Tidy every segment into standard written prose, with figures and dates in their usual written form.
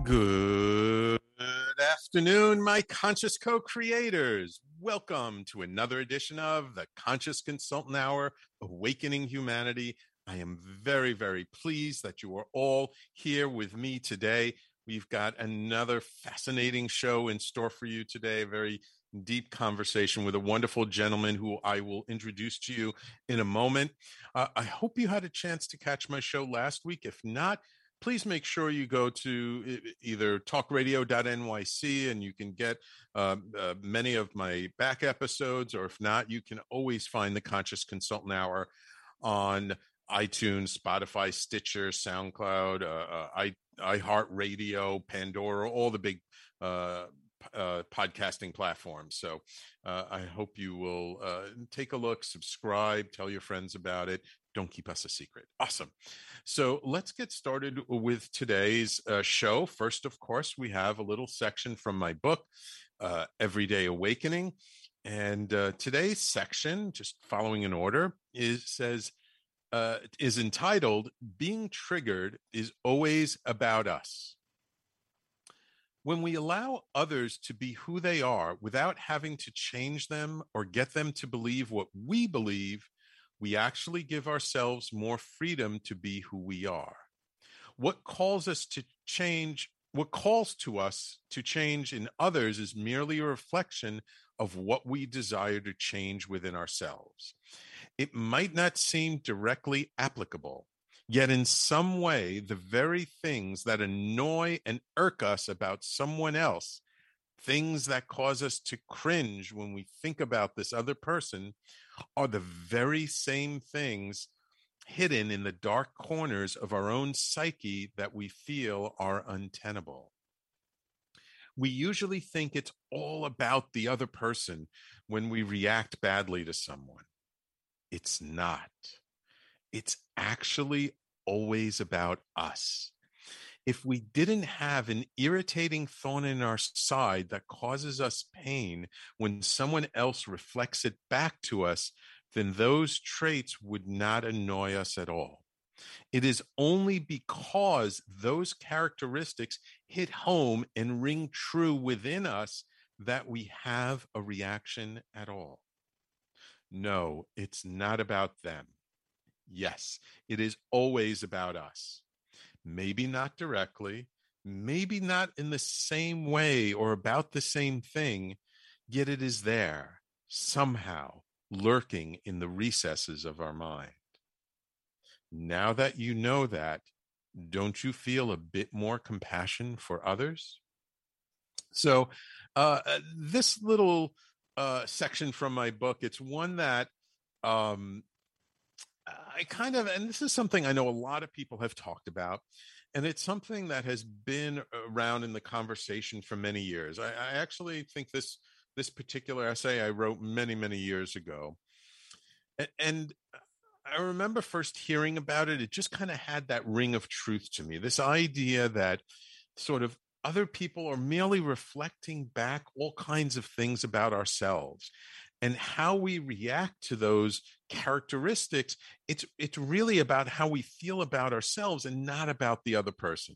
Good afternoon, my conscious co-creators. Welcome to another edition of the Conscious Consultant Hour, Awakening Humanity. I am very, very pleased that you are all here with me today. We've got another fascinating show in store for you today, a very deep conversation with a wonderful gentleman who I will introduce to you in a moment. I hope you had a chance to catch my show last week. If not, please make sure you go to either talkradio.nyc and you can get many of my back episodes, or if not, you can always find the Conscious Consultant Hour on iTunes, Spotify, Stitcher, SoundCloud, iHeartRadio, Pandora, all the big podcasting platforms. So I hope you will take a look, subscribe, tell your friends about it. Don't keep us a secret. Awesome. So let's get started with today's show. First, of course, we have a little section from my book, Everyday Awakening. And today's section, just following in order, is entitled, Being Triggered is Always About Us. When we allow others to be who they are without having to change them or get them to believe what we believe, we actually give ourselves more freedom to be who we are. What calls us to change in others is merely a reflection of what we desire to change within ourselves. It might not seem directly applicable, yet in some way, the very things that annoy and irk us about someone else, things that cause us to cringe when we think about this other person, are the very same things hidden in the dark corners of our own psyche that we feel are untenable. We usually think it's all about the other person when we react badly to someone. It's not. It's actually always about us. If we didn't have an irritating thorn in our side that causes us pain when someone else reflects it back to us, then those traits would not annoy us at all. It is only because those characteristics hit home and ring true within us that we have a reaction at all. No, it's not about them. Yes, it is always about us. Maybe not directly, maybe not in the same way or about the same thing, yet it is there, somehow, lurking in the recesses of our mind. Now that you know that, don't you feel a bit more compassion for others? So this little section from my book, it's one that and this is something I know a lot of people have talked about, and it's something that has been around in the conversation for many years. I actually think this particular essay I wrote many, many years ago. And I remember first hearing about it. It just kind of had that ring of truth to me. This idea that sort of other people are merely reflecting back all kinds of things about ourselves. And how we react to those characteristics, it's really about how we feel about ourselves and not about the other person.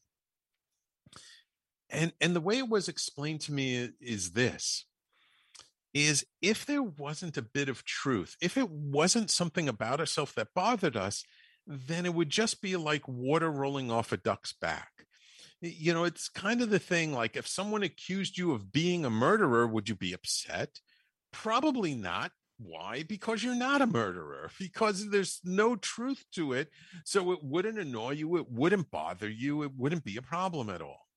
And the way it was explained to me is this, is if there wasn't a bit of truth, if it wasn't something about ourselves that bothered us, then it would just be like water rolling off a duck's back. You know, it's kind of the thing, like if someone accused you of being a murderer, would you be upset? Probably not. Why? Because you're not a murderer, because there's no truth to it. So it wouldn't annoy you. It wouldn't bother you. It wouldn't be a problem at all.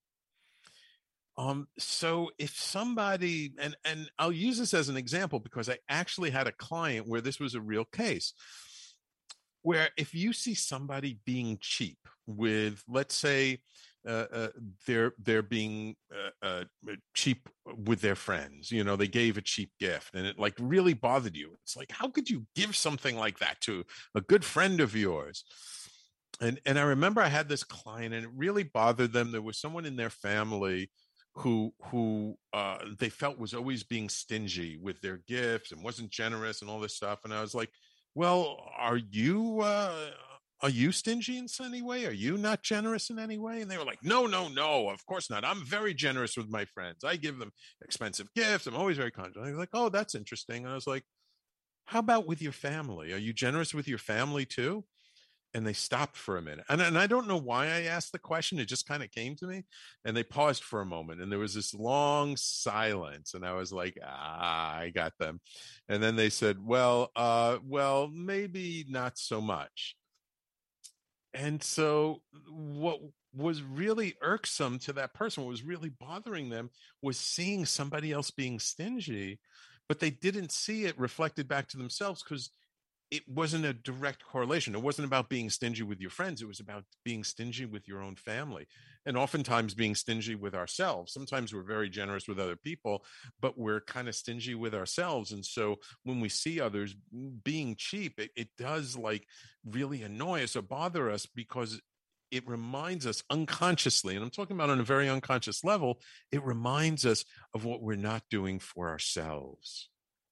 So if somebody, and I'll use this as an example because I actually had a client where this was a real case, where if you see somebody being cheap with, let's say, they're being cheap with their friends, you know, they gave a cheap gift and it like really bothered you. It's like, how could you give something like that to a good friend of yours? And I remember I had this client and it really bothered them. There was someone in their family who they felt was always being stingy with their gifts and wasn't generous and all this stuff. And I was like, well, are you are you stingy in any way? Are you not generous in any way? And they were like, no, no, no, of course not. I'm very generous with my friends. I give them expensive gifts. I'm always very conscious. I was like, oh, that's interesting. And I was like, how about with your family? Are you generous with your family too? And they stopped for a minute. And I don't know why I asked the question. It just kind of came to me. And they paused for a moment. And there was this long silence. And I was like, I got them. And then they said, well, maybe not so much. And so what was really irksome to that person, what was really bothering them, was seeing somebody else being stingy, but they didn't see it reflected back to themselves because it wasn't a direct correlation. It wasn't about being stingy with your friends. It was about being stingy with your own family, and oftentimes being stingy with ourselves. Sometimes we're very generous with other people, but we're kind of stingy with ourselves. And so when we see others being cheap, it does like really annoy us or bother us because it reminds us unconsciously, and I'm talking about on a very unconscious level, it reminds us of what we're not doing for ourselves.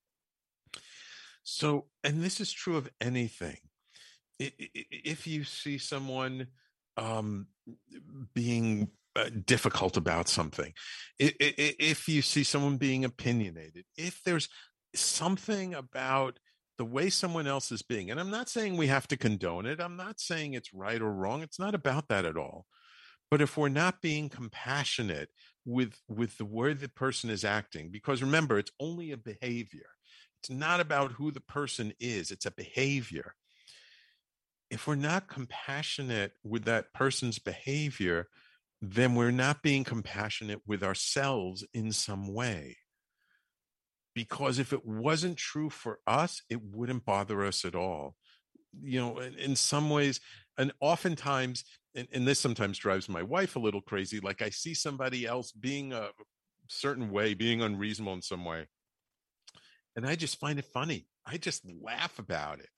So, and this is true of anything. If you see someone um, being difficult about something, if you see someone being opinionated, if there's something about the way someone else is being, and I'm not saying we have to condone it, I'm not saying it's right or wrong, it's not about that at all. But if we're not being compassionate with the way the person is acting, because remember, it's only a behavior. It's not about who the person is, it's a behavior. If we're not compassionate with that person's behavior, then we're not being compassionate with ourselves in some way. Because if it wasn't true for us, it wouldn't bother us at all. In some ways, and oftentimes, and this sometimes drives my wife a little crazy, like I see somebody else being a certain way, being unreasonable in some way, and I just find it funny. I just laugh about it.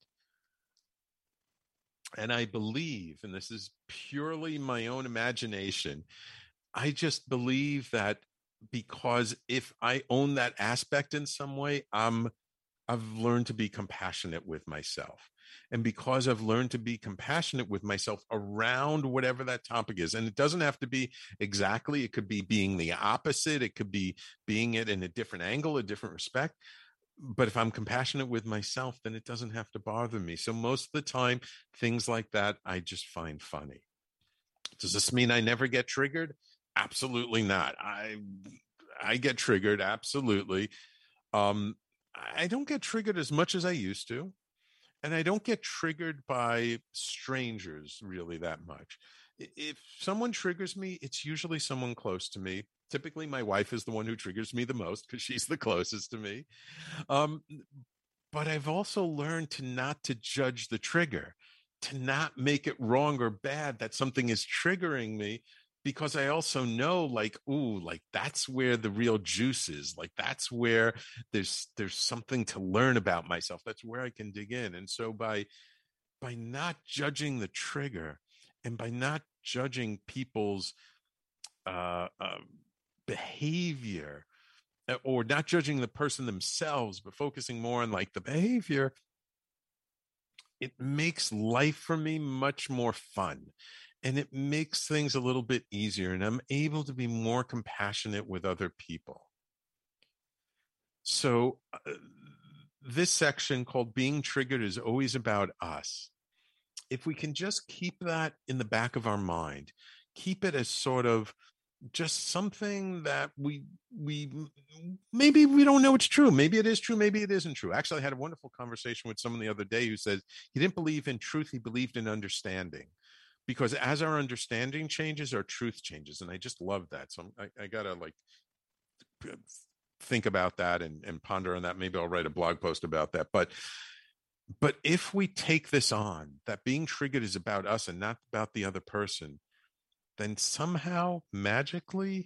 And I believe, and this is purely my own imagination, I just believe that because if I own that aspect in some way, I've learned to be compassionate with myself. And because I've learned to be compassionate with myself around whatever that topic is, and it doesn't have to be exactly, it could be being the opposite, it could be being it in a different angle, a different respect. But if I'm compassionate with myself, then it doesn't have to bother me. So most of the time, things like that, I just find funny. Does this mean I never get triggered? Absolutely not. I get triggered, absolutely. Um, I don't get triggered as much as I used to, and I don't get triggered by strangers really that much. If someone triggers me, it's usually someone close to me. Typically, my wife is the one who triggers me the most because she's the closest to me. Um, but I've also learned to not to judge the trigger, to not make it wrong or bad that something is triggering me, because I also know, like, ooh, like that's where the real juice is. Like that's where there's something to learn about myself. That's where I can dig in. And so by not judging the trigger and by not judging people's uh, uh, behavior, or not judging the person themselves, but focusing more on like the behavior, it makes life for me much more fun. And it makes things a little bit easier. And I'm able to be more compassionate with other people. So, this section called Being Triggered is always about us. If we can just keep that in the back of our mind, keep it as sort of just something that we maybe we don't know it's true, maybe it is true, maybe it isn't true. Actually, I had a wonderful conversation with someone the other day who said he didn't believe in truth, he believed in understanding, because as our understanding changes, our truth changes. And I just love that. So I gotta like think about that and ponder on that. Maybe I'll write a blog post about that. But if we take this on, that being triggered is about us and not about the other person, then somehow magically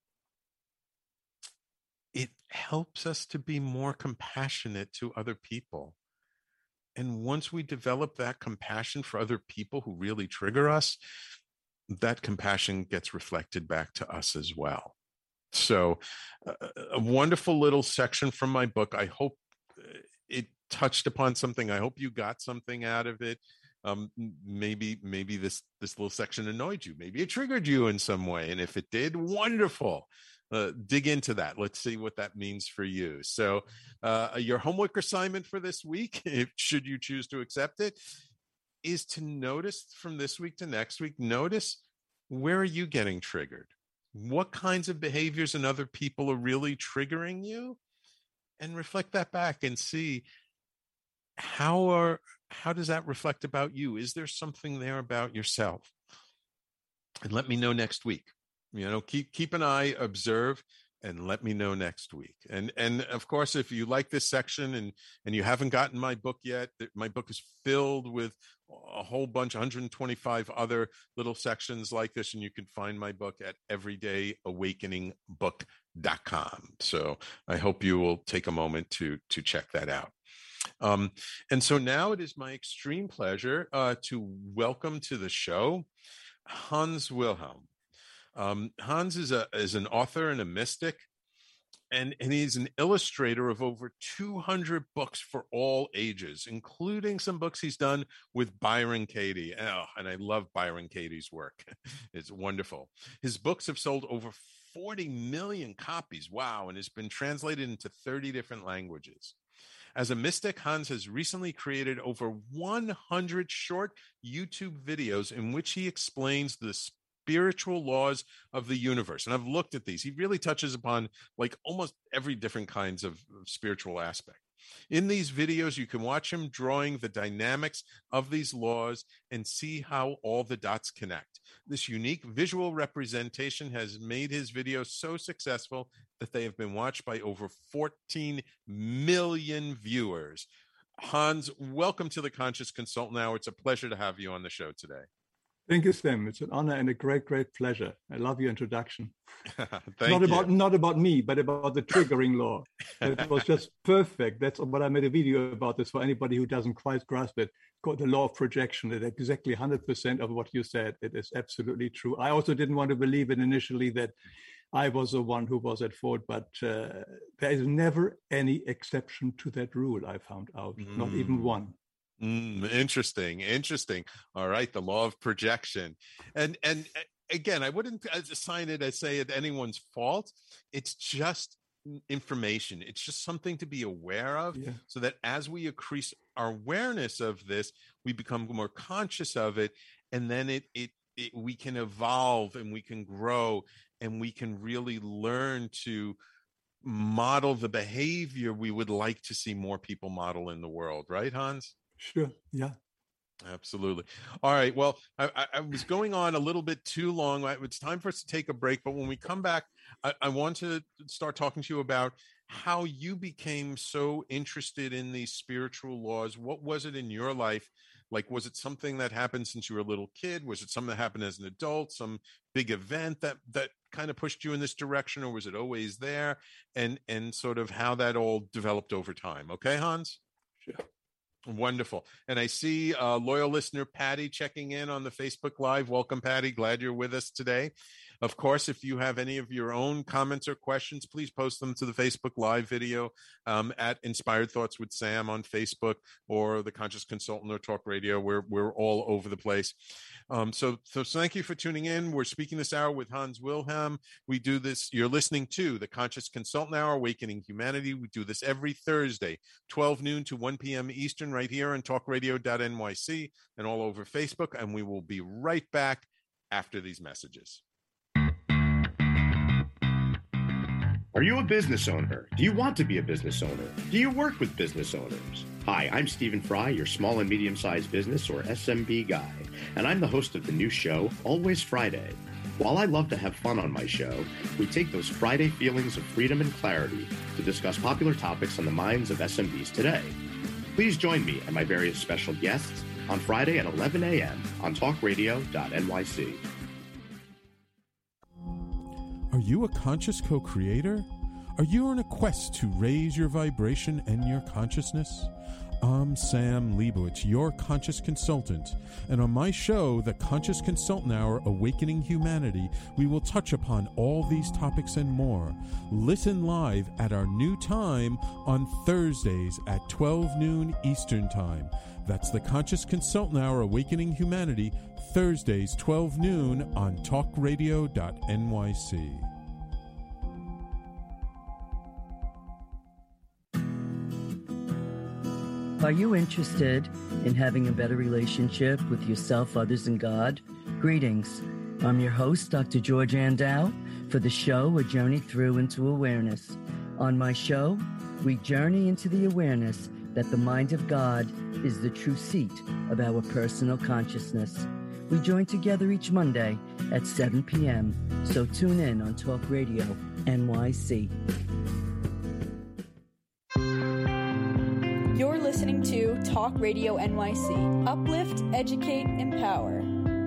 it helps us to be more compassionate to other people. And once we develop that compassion for other people who really trigger us, that compassion gets reflected back to us as well. So, a wonderful little section from my book. I hope it touched upon something. I hope you got something out of it. Maybe this little section annoyed you. Maybe it triggered you in some way. And if it did, wonderful. Dig into that. Let's see what that means for you. So your homework assignment for this week, should you choose to accept it, is to notice from this week to next week, notice, where are you getting triggered? What kinds of behaviors in other people are really triggering you? And reflect that back and see how does that reflect about you? Is there something there about yourself? And let me know next week. Keep an eye, observe, and let me know next week. And of course, if you like this section and you haven't gotten my book yet, my book is filled with a whole bunch, 125 other little sections like this, and you can find my book at everydayawakeningbook.com. So I hope you will take a moment to check that out. And so now it is my extreme pleasure to welcome to the show Hans Wilhelm. Hans is an author and a mystic, and he's an illustrator of over 200 books for all ages, including some books he's done with Byron Katie. Oh, and I love Byron Katie's work. It's wonderful. His books have sold over 40 million copies. Wow. And it's been translated into 30 different languages. As a mystic, Hans has recently created over 100 short YouTube videos in which he explains the spiritual laws of the universe. And I've looked at these. He really touches upon like almost every different kinds of spiritual aspect. In these videos, you can watch him drawing the dynamics of these laws and see how all the dots connect. This unique visual representation has made his videos so successful that they have been watched by over 14 million viewers. Hans, welcome to the Conscious Consultant Hour. It's a pleasure to have you on the show today. Thank you, Stem. It's an honor and a great, great pleasure. I love your introduction. Not about me, but about the triggering law. It was just perfect. That's what I made a video about this for anybody who doesn't quite grasp it. It's called the law of projection. It's exactly 100% of what you said. It is absolutely true. I also didn't want to believe it initially that I was the one who was at fault, but there is never any exception to that rule, I found out, not even one. Interesting. All right. The law of projection. And again, I wouldn't assign it as say it anyone's fault. It's just information. It's just something to be aware of, so that as we increase our awareness of this, we become more conscious of it. And then we can evolve and we can grow and we can really learn to model the behavior we would like to see more people model in the world. Right, Hans? Sure. Yeah. Absolutely. All right. Well, I was going on a little bit too long. It's time for us to take a break. But when we come back, I want to start talking to you about how you became so interested in these spiritual laws. What was it in your life? Like, was it something that happened since you were a little kid? Was it something that happened as an adult? Some big event that kind of pushed you in this direction, or was it always there? And sort of how that all developed over time. Okay, Hans? Sure. Wonderful. And I see loyal listener Patty checking in on the Facebook Live. Welcome, Patty. Glad you're with us today. Of course, if you have any of your own comments or questions, please post them to the Facebook Live video at Inspired Thoughts with Sam on Facebook, or the Conscious Consultant, or Talk Radio. We're all over the place. So thank you for tuning in. We're speaking this hour with Hans Wilhelm. We do this. You're listening to the Conscious Consultant Hour, Awakening Humanity. We do this every Thursday, 12 noon to 1 p.m. Eastern, right here on talkradio.nyc and all over Facebook. And we will be right back after these messages. Are you a business owner? Do you want to be a business owner? Do you work with business owners? Hi, I'm Stephen Fry, your small and medium-sized business, or SMB guy, and I'm the host of the new show, Always Friday. While I love to have fun on my show, we take those Friday feelings of freedom and clarity to discuss popular topics on the minds of SMBs today. Please join me and my various special guests on Friday at 11 a.m. on talkradio.nyc. Are you a conscious co-creator? Are you on a quest to raise your vibration and your consciousness? I'm Sam Leibowitz, your conscious consultant, and on my show, The Conscious Consultant Hour Awakening Humanity, we will touch upon all these topics and more. Listen live at our new time on Thursdays at 12 noon Eastern Time. That's The Conscious Consultant Hour Awakening Humanity, Thursdays 12 noon on talkradio.nyc. Are you interested in having a better relationship with yourself, others, and God? Greetings. I'm your host, Dr. George Andow, for the show A Journey Through into Awareness. On my show, we journey into the awareness that the mind of God is the true seat of our personal consciousness. We join together each Monday at 7 p.m., so tune in on Talk Radio NYC. You're listening to Talk Radio NYC. Uplift, educate, empower.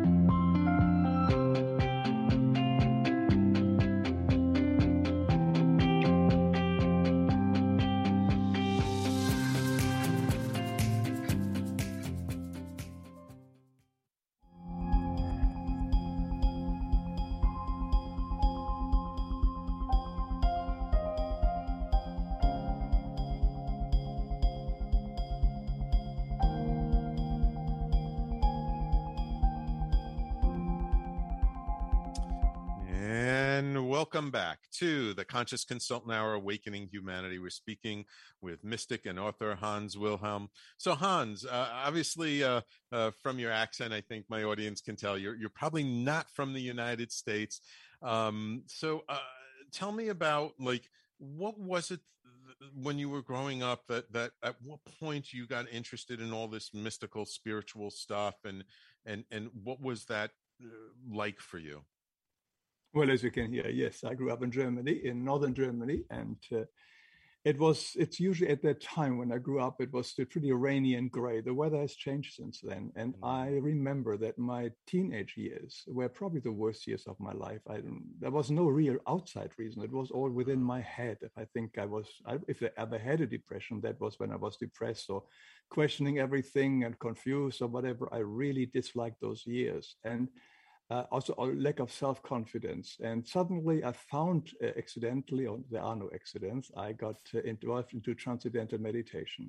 Welcome back to the Conscious Consultant Hour Awakening Humanity. We're speaking with mystic and author Hans Wilhelm. So Hans, obviously from your accent, I think my audience can tell you're probably not from the United States. So tell me about, like, what was it when you were growing up that at what point you got interested in all this mystical spiritual stuff, and what was that like for you? Well, as you can hear, yes, I grew up in Germany, in northern Germany, and it's usually at that time when I grew up, it was still pretty rainy and gray. The weather has changed since then, and I remember that my teenage years were probably the worst years of my life. There was no real outside reason. It was all within my head. If I ever had a depression, that was when I was depressed or questioning everything and confused or whatever. I really disliked those years. And also a lack of self-confidence. And suddenly I found accidentally, or there are no accidents, I got involved into transcendental meditation.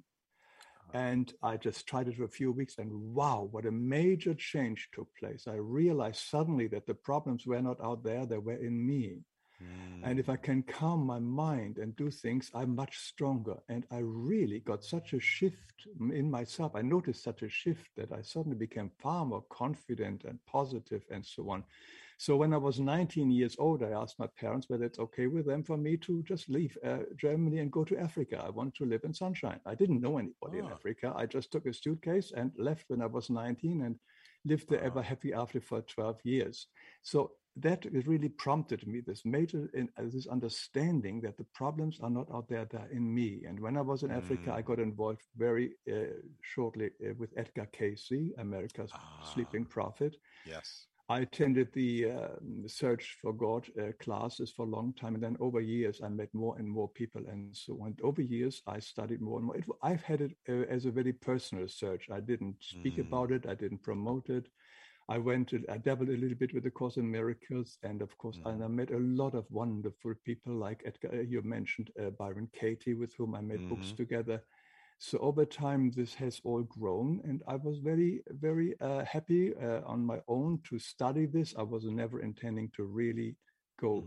And I just tried it for a few weeks, and wow, what a major change took place. I realized suddenly that the problems were not out there, they were in me. And if I can calm my mind and do things, I'm much stronger. And I really got such a shift in myself. I noticed such a shift that I suddenly became far more confident and positive and so on. So when I was 19 years old, I asked my parents whether it's okay with them for me to just leave Germany and go to Africa. I want to live in sunshine. I didn't know anybody in Africa. I just took a suitcase and left when I was 19 and lived there ever happy after for 12 years. So that really prompted me this this understanding that the problems are not out there, they're in me. And when I was in Africa, I got involved very shortly with Edgar Cayce, America's Sleeping Prophet. Yes. I attended the Search for God classes for a long time. And then over years, I met more and more people. And so on. Over years, I studied more and more. I've had it as a very personal search. I didn't speak about it. I didn't promote it. I dabbled a little bit with the Course in Miracles, and of course, I met a lot of wonderful people like Edgar, you mentioned Byron Katie, with whom I made books together. So over time, this has all grown, and I was very, very happy on my own to study this. I was never intending to really go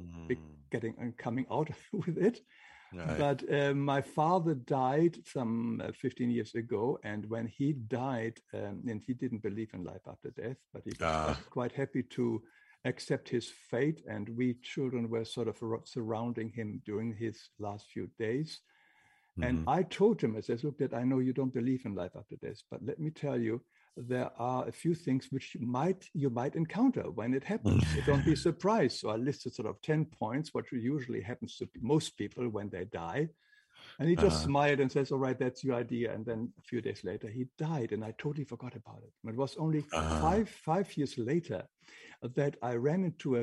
coming out with it. Right. But my father died some 15 years ago, and when he died, and he didn't believe in life after death, but he was quite happy to accept his fate, and we children were sort of surrounding him during his last few days. And I told him, I said, look, I know you don't believe in life after death, but let me tell you, there are a few things which you might encounter when it happens. So don't be surprised. So I listed sort of 10 points, what usually happens to most people when they die. And he just smiled and says, all right, that's your idea. And then a few days later, he died, and I totally forgot about it. It was only five years later that I ran into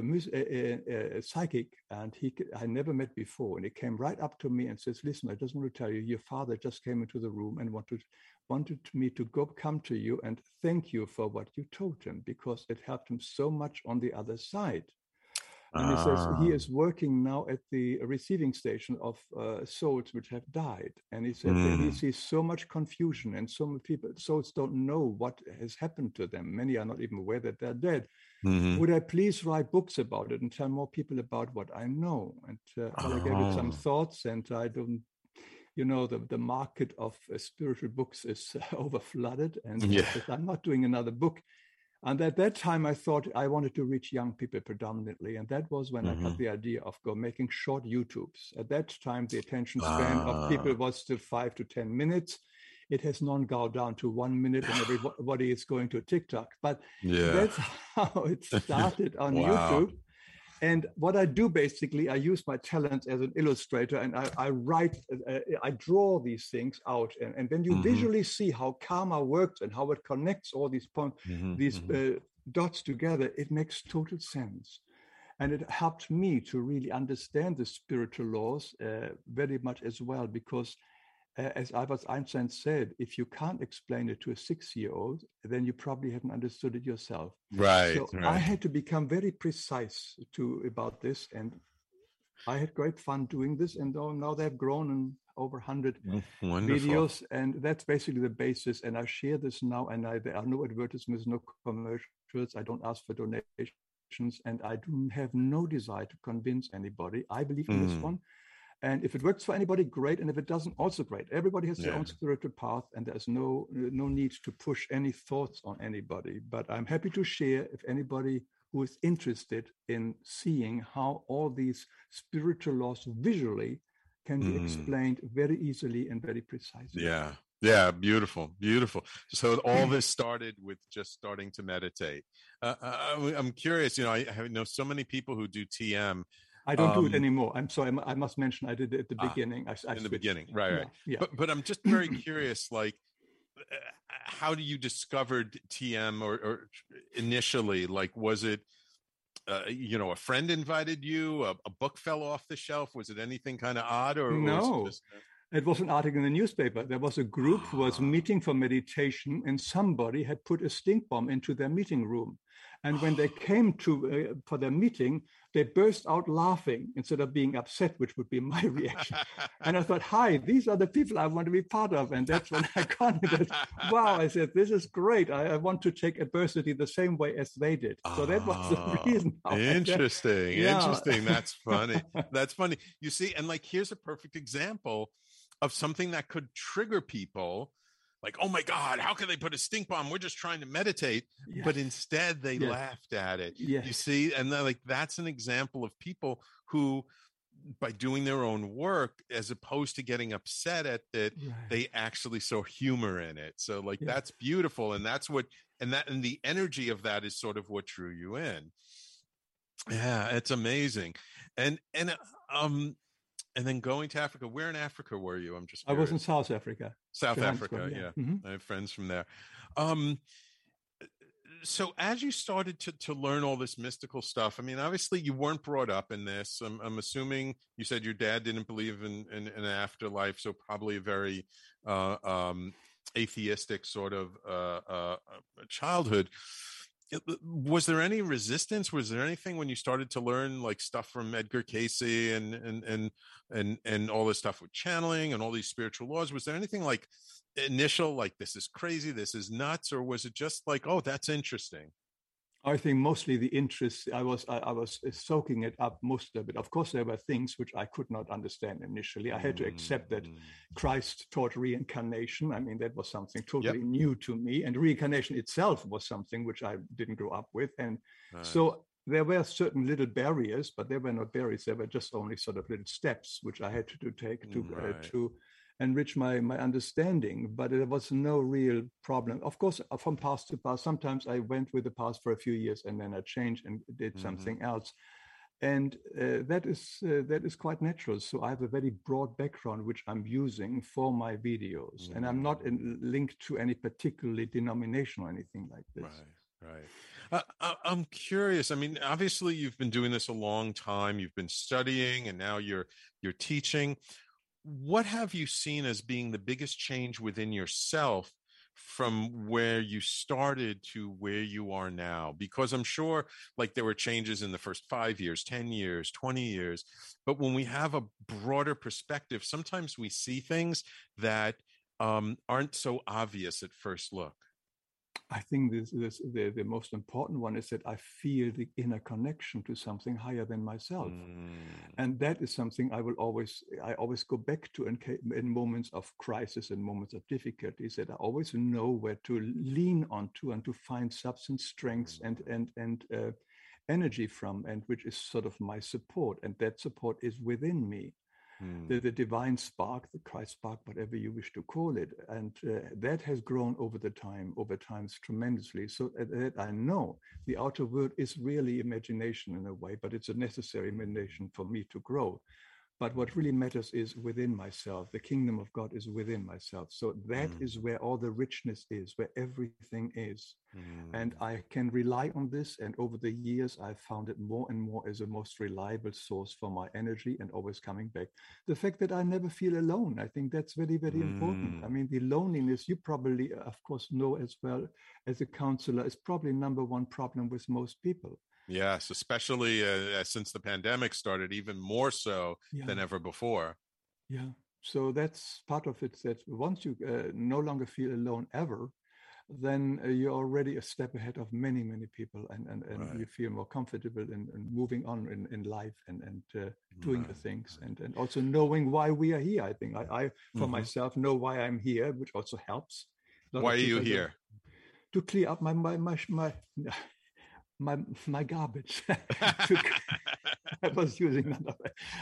a psychic, and I never met before. And he came right up to me and says, listen, I just want to tell you, your father just came into the room and wanted me to come to you and thank you for what you told him, because it helped him so much on the other side. And he says he is working now at the receiving station of souls which have died. And he said that he sees so much confusion, and so many people, souls don't know what has happened to them. Many are not even aware that they're dead. Would I please write books about it and tell more people about what I know? And I gave it some thoughts, and I don't, the market of spiritual books is overflooded. And I said, I'm not doing another book. And at that time, I thought I wanted to reach young people predominantly. And that was when I got the idea of making short YouTubes. At that time, the attention span of people was still 5 to 10 minutes. It has now gone down to 1 minute, and everybody is going to TikTok. But that's how it started on YouTube. And what I do, basically, I use my talents as an illustrator, and I write, I draw these things out. And when you visually see how karma works and how it connects all these points, dots together, it makes total sense. And it helped me to really understand the spiritual laws very much as well, because as Albert Einstein said, if you can't explain it to a 6-year-old, then you probably haven't understood it yourself. Right. So I had to become very precise about this, and I had great fun doing this. And now they've grown in over 100 videos, and that's basically the basis. And I share this now, and there are no advertisements, no commercials. I don't ask for donations, and I do have no desire to convince anybody. I believe in this one. And if it works for anybody, great. And if it doesn't, also great. Everybody has their own spiritual path, and there's no need to push any thoughts on anybody. But I'm happy to share if anybody who is interested in seeing how all these spiritual laws visually can be explained very easily and very precisely. Yeah, beautiful. So all this started with just starting to meditate. I'm curious, I know so many people who do TM. I don't do it anymore. I'm sorry. I must mention I did it at the beginning. In the beginning, right. Yeah. But I'm just very curious, like, how do you discovered TM or initially? Like, was it, a friend invited you? A book fell off the shelf? Was it anything kind of odd, or no? Was it was an article in the newspaper. There was a group who was meeting for meditation, and somebody had put a stink bomb into their meeting room. And when they came to for their meeting, they burst out laughing instead of being upset, which would be my reaction. And I thought, hi, these are the people I want to be part of. And that's when I commented, wow, I said, this is great. I want to take adversity the same way as they did. So that was the reason. Interesting. That's funny. That's funny. You see, and like, here's a perfect example of something that could trigger people. Like, oh my God, how can they put a stink bomb? We're just trying to meditate. Yes. But instead they laughed at it. Yes. You see, and like, that's an example of people who, by doing their own work, as opposed to getting upset at it, they actually saw humor in it. So like, that's beautiful. And that's what, and the energy of that is sort of what drew you in. Yeah, it's amazing. And then going to Africa. Where in Africa were you? I'm just curious. I was in South Africa. South Africa, yeah. I have friends from there. So as you started to learn all this mystical stuff, I mean, obviously you weren't brought up in this. I'm assuming you said your dad didn't believe in an afterlife, so probably a very atheistic sort of childhood. Was there any resistance? Was there anything when you started to learn like stuff from Edgar Cayce and all this stuff with channeling and all these spiritual laws? Was there anything like initial, like, this is crazy, this is nuts, or was it just like, oh, that's interesting? I think mostly the interest, I was soaking it up, most of it. Of course, there were things which I could not understand initially. I had to accept that Christ taught reincarnation. I mean, that was something totally new to me. And reincarnation itself was something which I didn't grow up with. And so there were certain little barriers, but there were not barriers. There were just only sort of little steps which I had to take to enrich my understanding, but there was no real problem. Of course, from past to past, sometimes I went with the past for a few years and then I changed and did something else. And that is quite natural. So I have a very broad background, which I'm using for my videos. And I'm not linked to any particular denomination or anything like this. Right. I'm curious. I mean, obviously you've been doing this a long time. You've been studying and now you're teaching. what have you seen as being the biggest change within yourself from where you started to where you are now? Because I'm sure like there were changes in the first 5 years, 10 years, 20 years. But when we have a broader perspective, sometimes we see things that aren't so obvious at first look. I think the most important one is that I feel the inner connection to something higher than myself. And that is something I always go back to in moments of crisis and moments of difficulties, that I always know where to lean onto and to find substance, strength and energy from, and which is sort of my support. And that support is within me. The divine spark, the Christ spark, whatever you wish to call it. And that has grown over times tremendously. So that I know the outer world is really imagination in a way, but it's a necessary imagination for me to grow. But what really matters is within myself. The kingdom of God is within myself. So that is where all the richness is, where everything is. And I can rely on this. And over the years, I've found it more and more as a most reliable source for my energy and always coming back. The fact that I never feel alone, I think that's very, very important. I mean, the loneliness, you probably, of course, know as well as a counselor, is probably number one problem with most people. Yes, especially since the pandemic started, even more so than ever before. Yeah. So that's part of it, that once you no longer feel alone ever, then you're already a step ahead of many, many people, and you feel more comfortable in moving on in life and doing the things, and also knowing why we are here. I think I for myself know why I'm here, which also helps. Why are you here? To clear up my garbage. I was using that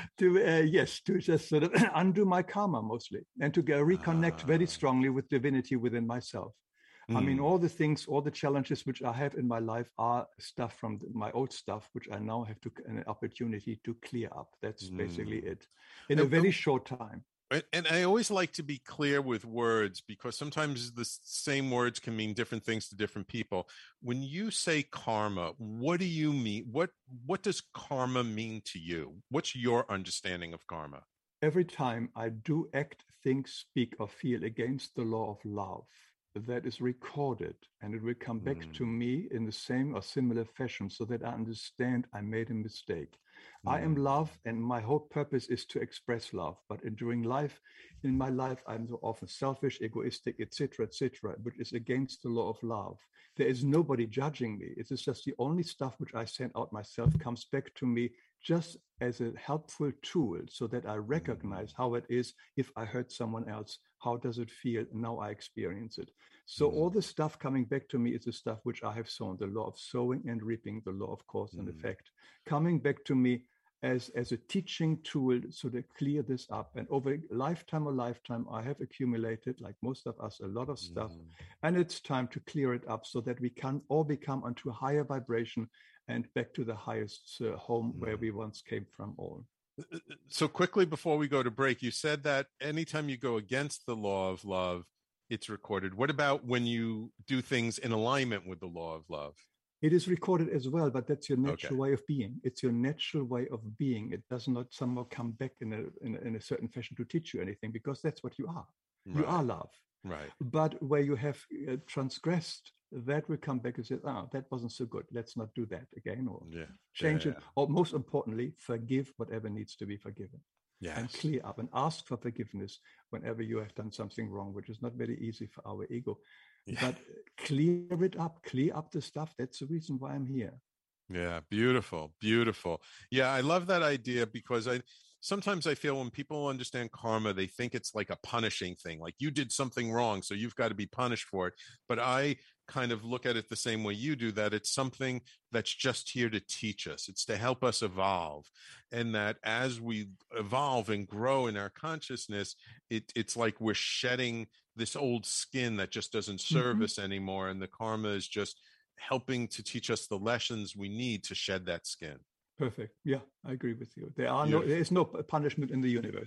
to just sort of undo my karma mostly, and to reconnect very strongly with divinity within myself. I mean, all the things, all the challenges which I have in my life are stuff from my old stuff, which I now have an opportunity to clear up. That's basically it in a very short time. And I always like to be clear with words, because sometimes the same words can mean different things to different people. When you say karma, what do you mean? What does karma mean to you? What's your understanding of karma? Every time I do act, think, speak, or feel against the law of love, that is recorded, and it will come back to me in the same or similar fashion, so that I understand I made a mistake. I am love, and my whole purpose is to express love. But in my life, I'm so often selfish, egoistic, etc., which is against the law of love. There is nobody judging me. It is just the only stuff which I send out myself comes back to me just as a helpful tool, so that I recognize how it is if I hurt someone else. How does it feel? Now I experience it. So all the stuff coming back to me is the stuff which I have sown, the law of sowing and reaping, the law of cause and effect, coming back to me as a teaching tool, so to clear this up. And over lifetime, I have accumulated, like most of us, a lot of stuff. And it's time to clear it up, so that we can all become onto a higher vibration and back to the highest home where we once came from all. So quickly before we go to break, you said that anytime you go against the law of love, it's recorded. What about when you do things in alignment with the law of love? It is recorded as well, but that's your natural way of being. It's your natural way of being. It does not somehow come back in a certain fashion to teach you anything, because that's what you are. Right. You are love. Right. But where you have transgressed, that will come back and say, that wasn't so good. Let's not do that again, or change it. Or most importantly, forgive whatever needs to be forgiven. Yes. And clear up and ask for forgiveness whenever you have done something wrong, which is not very easy for our ego. But clear it up, clear up the stuff. That's the reason why I'm here. Yeah, beautiful, beautiful. Yeah, I love that idea, because sometimes I feel when people understand karma, they think it's like a punishing thing, like you did something wrong, so you've got to be punished for it. But I kind of look at it the same way you do, that it's something that's just here to teach us. It's to help us evolve. And that as we evolve and grow in our consciousness, it's like we're shedding this old skin that just doesn't serve us anymore. And the karma is just helping to teach us the lessons we need to shed that skin. Perfect. Yeah, I agree with you. There is no punishment in the universe.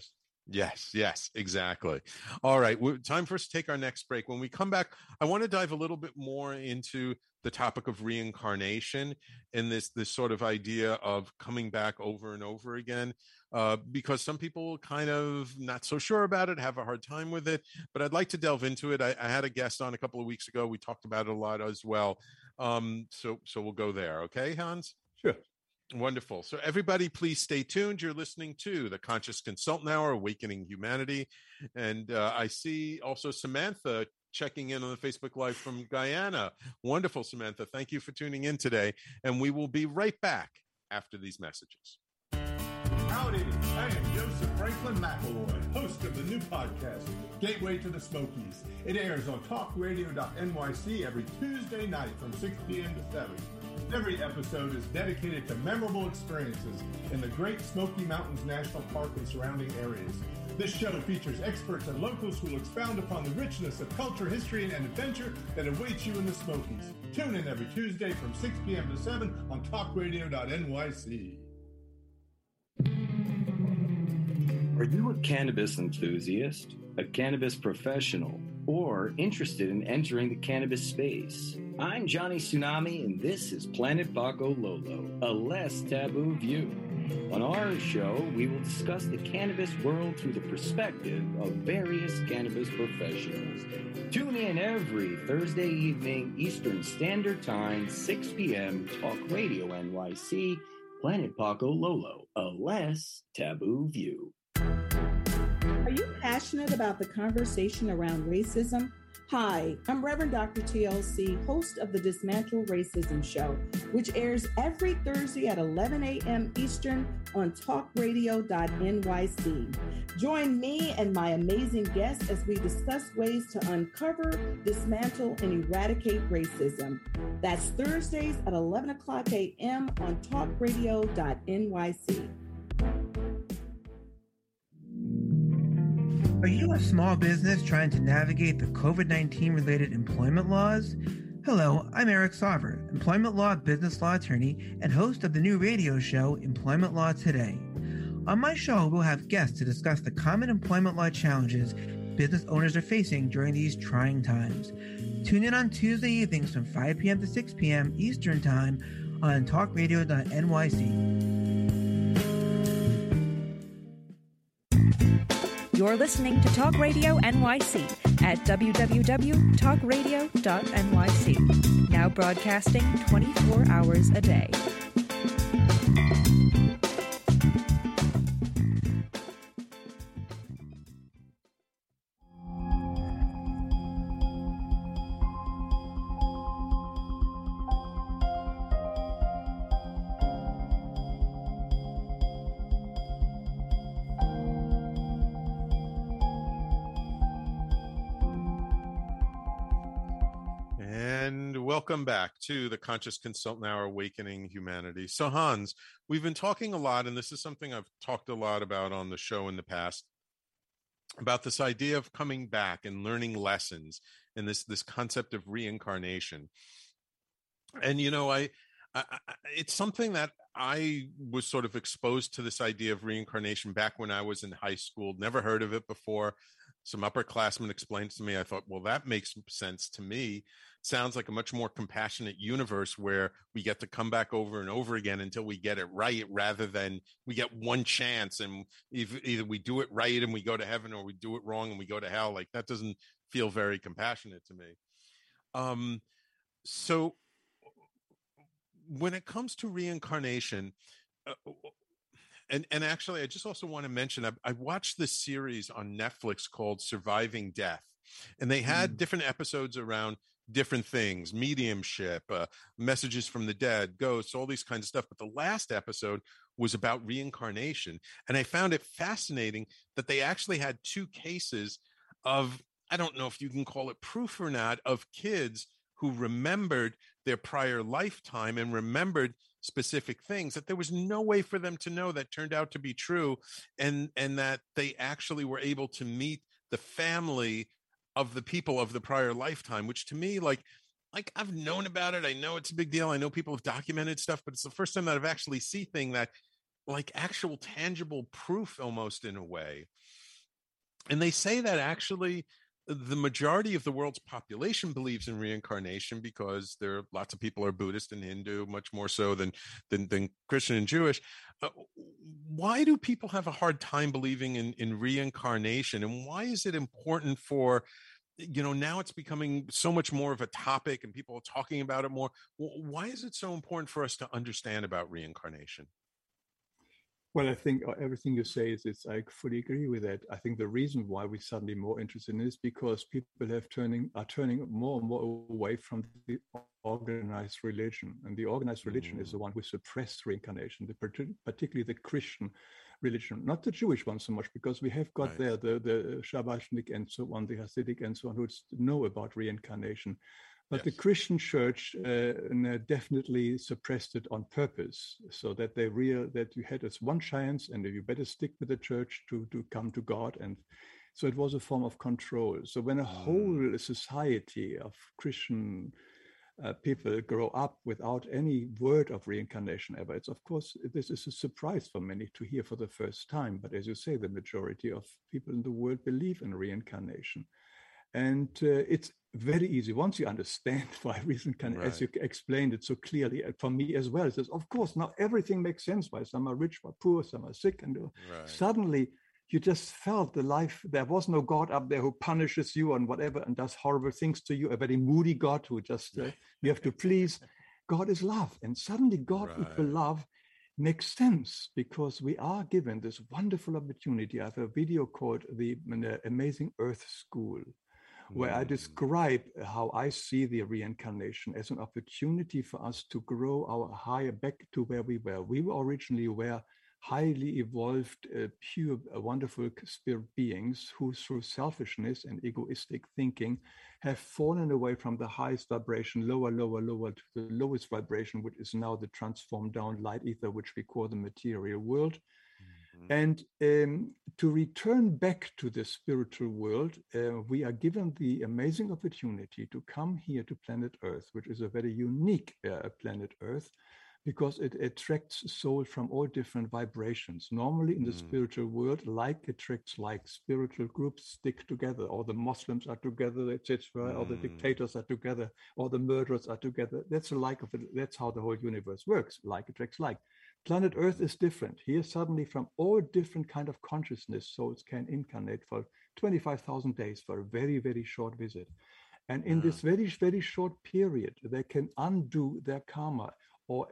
Yes, exactly. All right, time for us to take our next break. When we come back, I want to dive a little bit more into the topic of reincarnation and this sort of idea of coming back over and over again, because some people kind of not so sure about it, have a hard time with it. But I'd like to delve into it. I had a guest on a couple of weeks ago. We talked about it a lot as well. So we'll go there. Okay, Hans? Sure. Wonderful. So everybody, please stay tuned. You're listening to the Conscious Consultant Hour, Awakening Humanity. And I see also Samantha checking in on the Facebook Live from Guyana. Wonderful, Samantha. Thank you for tuning in today. And we will be right back after these messages. Howdy, I am Joseph Franklin McElroy, host of the new podcast, Gateway to the Smokies. It airs on talkradio.nyc every Tuesday night from 6 p.m. to 7. Every episode is dedicated to memorable experiences in the Great Smoky Mountains National Park and surrounding areas. This show features experts and locals who will expound upon the richness of culture, history, and adventure that awaits you in the Smokies. Tune in every Tuesday from 6 p.m. to 7 on talkradio.nyc. Are you a cannabis enthusiast, a cannabis professional, or interested in entering the cannabis space? I'm Johnny Tsunami, and this is Planet Paco Lolo, a less taboo view. On our show, we will discuss the cannabis world through the perspective of various cannabis professionals. Tune in every Thursday evening, Eastern Standard Time, 6 p.m., Talk Radio NYC, Planet Paco Lolo, a less taboo view. Are you passionate about the conversation around racism? Hi, I'm Reverend Dr. TLC, host of the Dismantle Racism Show, which airs every Thursday at 11 a.m. Eastern on talkradio.nyc. Join me and my amazing guests as we discuss ways to uncover, dismantle, and eradicate racism. That's Thursdays at 11 o'clock a.m. on talkradio.nyc. Are you a small business trying to navigate the COVID-19 related employment laws? Hello, I'm Eric Sauver, employment law, business law attorney, and host of the new radio show, Employment Law Today. On my show, we'll have guests to discuss the common employment law challenges business owners are facing during these trying times. Tune in on Tuesday evenings from 5 p.m. to 6 p.m. Eastern Time on talkradio.nyc. You're listening to Talk Radio NYC at www.talkradio.nyc. Now broadcasting 24 hours a day. Welcome back to the Conscious Consultant Hour, Awakening Humanity. So Hans, we've been talking a lot, and this is something I've talked a lot about on the show in the past, about this idea of coming back and learning lessons and this concept of reincarnation. And, you know, it's something that I was sort of exposed to this idea of reincarnation back when I was in high school, never heard of it before. Some upperclassmen explained to me. I thought, well, that makes sense to me. Sounds like a much more compassionate universe where we get to come back over and over again until we get it right, rather than we get one chance and either we do it right and we go to heaven, or we do it wrong and we go to hell. Like, that doesn't feel very compassionate to me. So when it comes to reincarnation, and actually, I just also want to mention, I watched this series on Netflix called Surviving Death, and they had different episodes around different things, mediumship, messages from the dead, ghosts, all these kinds of stuff. But the last episode was about reincarnation. And I found it fascinating that they actually had two cases of, I don't know if you can call it proof or not, of kids who remembered their prior lifetime and remembered specific things that there was no way for them to know that turned out to be true, and that they actually were able to meet the family of the people of the prior lifetime, which to me, like I've known about it. I know it's a big deal. I know people have documented stuff, but it's the first time that I've actually seen thing that, like, actual tangible proof almost, in a way. And they say that actually the majority of the world's population believes in reincarnation because there are lots of people are Buddhist and Hindu, much more so than Christian and Jewish. Why do people have a hard time believing in reincarnation? And why is it important for, now it's becoming so much more of a topic and people are talking about it more. Why is it so important for us to understand about reincarnation? Well, I think everything you say I fully agree with that. I think the reason why we're suddenly more interested in it is because people are turning more and more away from the organized religion. And the organized religion is the one who suppressed reincarnation, particularly the Christian religion, not the Jewish one so much, because we have got there the Shabashnik and so on, the Hasidic and so on, who know about reincarnation. But the Christian church definitely suppressed it on purpose, so that that you had this one chance, and you better stick with the church to come to God. And so it was a form of control. So when a whole society of Christian people grow up without any word of reincarnation ever, it's, of course, this is a surprise for many to hear for the first time. But as you say, the majority of people in the world believe in reincarnation. And it's very easy once you understand why reincarnation, as you explained it so clearly for me as well. It says, of course, now everything makes sense. Why some are rich, why poor, some are sick, and suddenly you just felt the life. There was no God up there who punishes you and whatever and does horrible things to you. A very moody God who just you have to please. God is love, and suddenly God equal love makes sense, because we are given this wonderful opportunity. I have a video called the Amazing Earth School, where I describe how I see the reincarnation as an opportunity for us to grow our higher back to where we were. We were originally highly evolved, pure, wonderful spirit beings who, through selfishness and egoistic thinking, have fallen away from the highest vibration, lower to the lowest vibration, which is now the transformed down light ether, which we call the material world. And to return back to the spiritual world, we are given the amazing opportunity to come here to planet Earth, which is a very unique planet Earth, because it attracts soul from all different vibrations. Normally in the spiritual world, like attracts like, spiritual groups stick together, or the Muslims are together, etc., or the dictators are together, or the murderers are together. That's the like of it. That's how the whole universe works. Like attracts like. Planet Earth is different. Here, suddenly, from all different kind of consciousness, souls can incarnate for 25,000 days for a very, very short visit. And in this very, very short period, they can undo their karma or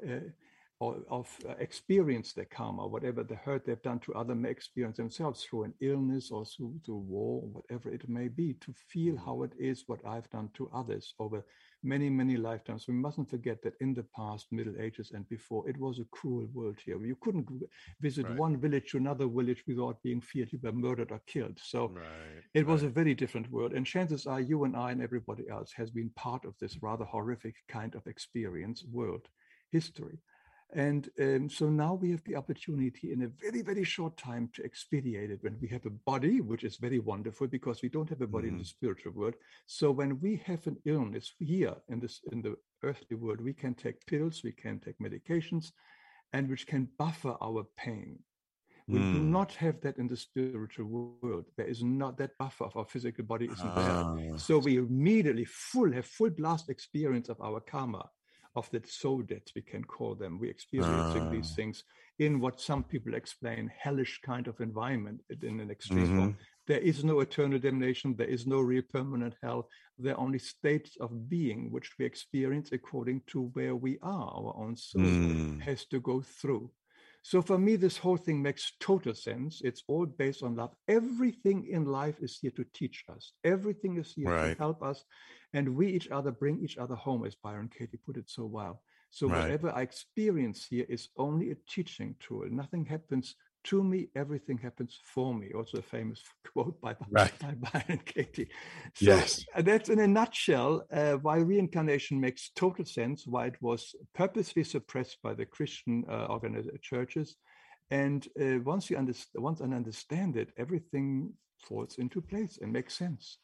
experience their karma, whatever the hurt they've done to others may experience themselves through an illness or through war, whatever it may be, to feel how it is what I've done to others over many, many lifetimes. We mustn't forget that in the past, Middle Ages and before, it was a cruel world here. You couldn't visit one village to another village without being feared you were murdered or killed. So it was a very different world. And chances are you and I and everybody else has been part of this rather horrific kind of experience, world history. And so now we have the opportunity in a very, very short time to expedite it when we have a body, which is very wonderful because we don't have a body in the spiritual world. So when we have an illness here in the earthly world, we can take pills, we can take medications, and which can buffer our pain. We do not have that in the spiritual world. There is not that buffer of our physical body isn't there. So we immediately have full blast experience of our karma, of the soul debts, we can call them. We're experiencing these things in what some people explain hellish kind of environment in an extreme form. There is no eternal damnation. There is no real permanent hell. There are only states of being which we experience according to where we are. Our own soul has to go through. So for me, this whole thing makes total sense. It's all based on love. Everything in life is here to teach us. Everything is here to help us. And we each other bring each other home, as Byron Katie put it so well. So whatever I experience here is only a teaching tool. Nothing happens to me, everything happens for me. Also a famous quote by Byron Katie. So that's in a nutshell why reincarnation makes total sense, why it was purposely suppressed by the Christian churches. And once I understand it, everything falls into place and makes sense.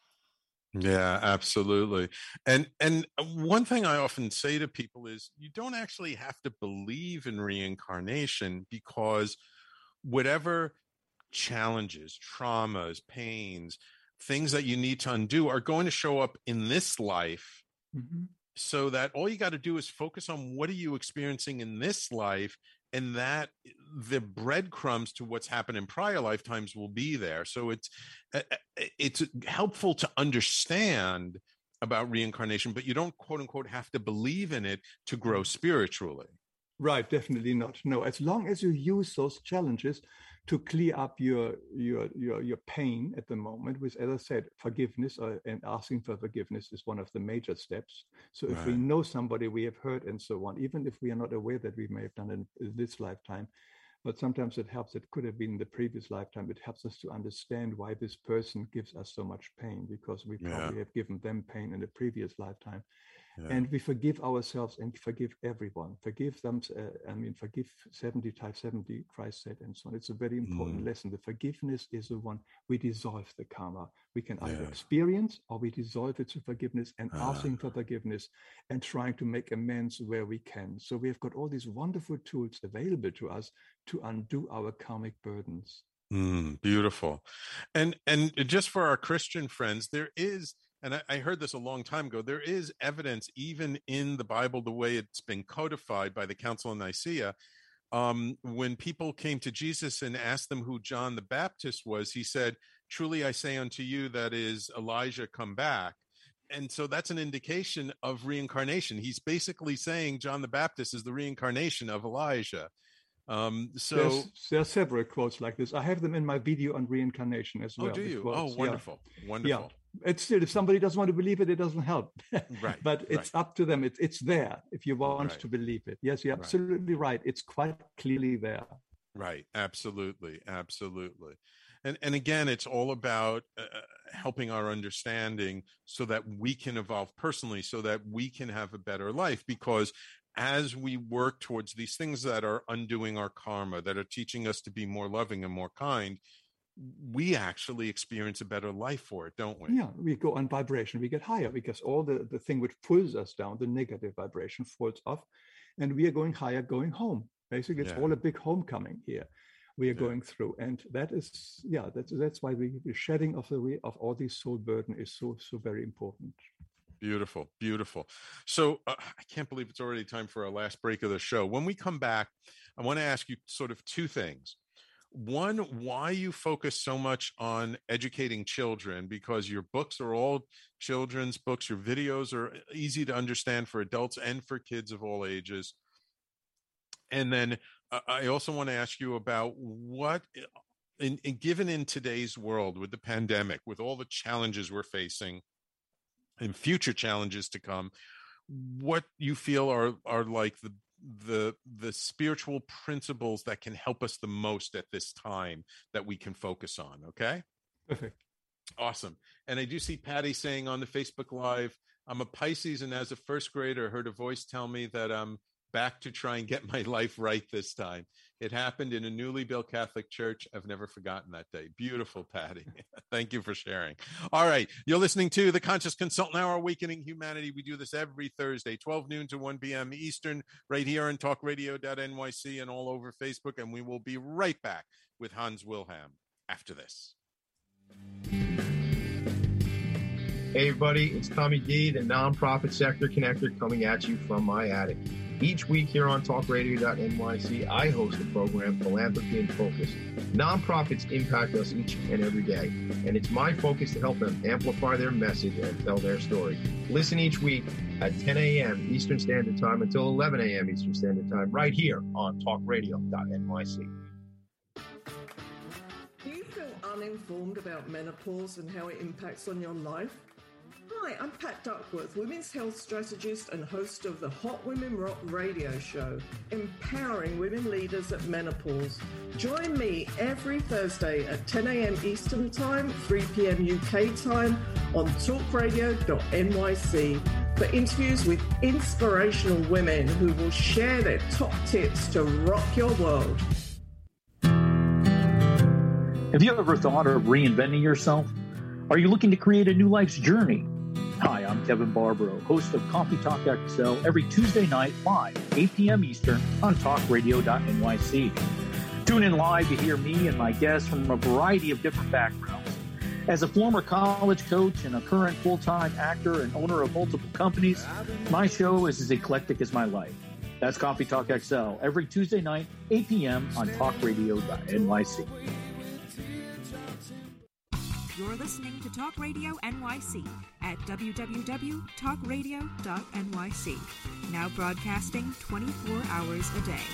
Yeah, absolutely. And one thing I often say to people is you don't actually have to believe in reincarnation, because whatever challenges, traumas, pains, things that you need to undo are going to show up in this life. Mm-hmm. So that all you got to do is focus on what are you experiencing in this life, and that the breadcrumbs to what's happened in prior lifetimes will be there. So it's helpful to understand about reincarnation, but you don't, quote unquote, have to believe in it to grow spiritually. Right, definitely not. No, as long as you use those challenges to clear up your pain at the moment, with, as I said, forgiveness and asking for forgiveness is one of the major steps. So if we know somebody we have hurt and so on, even if we are not aware that we may have done it in this lifetime, but sometimes it helps. It could have been in the previous lifetime. It helps us to understand why this person gives us so much pain, because we probably have given them pain in the previous lifetime. And we forgive ourselves and forgive everyone. Forgive them. Forgive 70 times 70, Christ said, and so on. It's a very important lesson. The forgiveness is the one we dissolve the karma. We can either experience or we dissolve it to forgiveness and asking for forgiveness and trying to make amends where we can. So we have got all these wonderful tools available to us to undo our karmic burdens. Beautiful. And just for our Christian friends, there is, and I heard this a long time ago, there is evidence even in the Bible, the way it's been codified by the Council of Nicaea. When people came to Jesus and asked them who John the Baptist was, he said, "Truly I say unto you, that is Elijah come back." And so that's an indication of reincarnation. He's basically saying John the Baptist is the reincarnation of Elijah. So there are several quotes like this. I have them in my video on reincarnation as well. Oh, do you? Oh, wonderful. Wonderful. Yeah. It's still, if somebody doesn't want to believe it, it doesn't help. Right. But it's up to them. It's there if you want to believe it. Yes, you're absolutely right. It's quite clearly there. Right. Absolutely. Absolutely. And again, it's all about helping our understanding so that we can evolve personally, so that we can have a better life. Because as we work towards these things that are undoing our karma, that are teaching us to be more loving and more kind, we actually experience a better life for it, don't we? Yeah, we go on vibration, we get higher, because all the thing which pulls us down, the negative vibration, falls off, and we are going higher, going home. Basically, it's all a big homecoming here we are going through, and that is, that's why the shedding of all these soul burden is so very important. Beautiful, beautiful. So I can't believe it's already time for our last break of the show. When we come back, I want to ask you sort of two things. One, why you focus so much on educating children, because your books are all children's books. Your videos are easy to understand for adults and for kids of all ages. And then I also want to ask you about what, given in today's world with the pandemic, with all the challenges we're facing and future challenges to come, what you feel are like the spiritual principles that can help us the most at this time that we can focus on. Okay. Perfect. Awesome. And I do see Patty saying on the Facebook Live, I'm a Pisces, and as a first grader, heard a voice tell me that I'm back to try and get my life right this time. It happened in a newly built Catholic church. I've never forgotten that day. Beautiful, Patty. Thank you for sharing. All right. You're listening to the Conscious Consultant Hour, Awakening Humanity. We do this every Thursday, 12 noon to 1 p.m. Eastern, right here on talkradio.nyc and all over Facebook. And we will be right back with Hans Wilhelm after this. Hey, everybody. It's Tommy D, the nonprofit sector connector, coming at you from my attic. Each week here on talkradio.nyc, I host a program, Philanthropy in Focus. Nonprofits impact us each and every day, and it's my focus to help them amplify their message and tell their story. Listen each week at 10 a.m. Eastern Standard Time until 11 a.m. Eastern Standard Time, right here on talkradio.nyc. Do you feel uninformed about menopause and how it impacts on your life? Hi, I'm Pat Duckworth, women's health strategist and host of the Hot Women Rock radio show, empowering women leaders at menopause. Join me every Thursday at 10 a.m. Eastern Time, 3 p.m. UK time on talkradio.nyc for interviews with inspirational women who will share their top tips to rock your world. Have you ever thought of reinventing yourself? Are you looking to create a new life's journey? Hi, I'm Kevin Barbaro, host of Coffee Talk XL every Tuesday night live, 8 p.m. Eastern on talkradio.nyc. Tune in live to hear me and my guests from a variety of different backgrounds. As a former college coach and a current full-time actor and owner of multiple companies, my show is as eclectic as my life. That's Coffee Talk XL, every Tuesday night, 8 p.m. on talkradio.nyc. You're listening to Talk Radio NYC at www.talkradio.nyc. Now broadcasting 24 hours a day.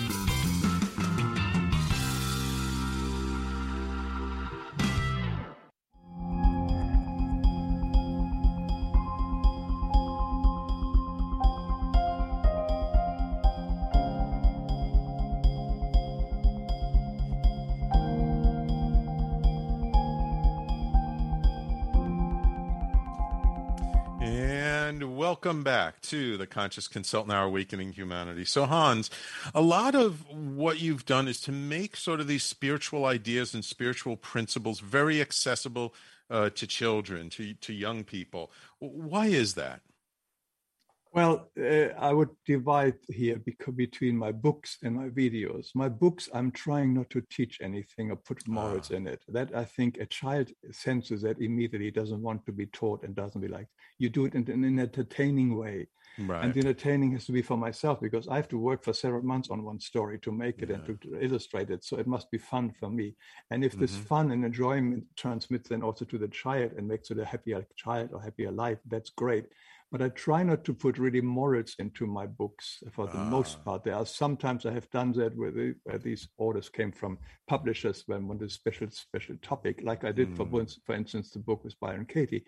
Welcome back to the Conscious Consultant Hour, Awakening Humanity. So Hans, a lot of what you've done is to make sort of these spiritual ideas and spiritual principles very accessible to children, to young people. Why is that? Well, I would divide here between my books and my videos. My books, I'm trying not to teach anything or put morals in it. That I think a child senses that immediately, doesn't want to be taught and doesn't be like. You do it in an entertaining way. Right. And the entertaining has to be for myself, because I have to work for several months on one story to make it and to illustrate it. So it must be fun for me. And if this fun and enjoyment transmits then also to the child and makes it a happier child or happier life, that's great. But I try not to put really morals into my books for the most part. There are sometimes I have done that where these orders came from publishers when one is special topic, like I did for instance, the book with Byron Katie.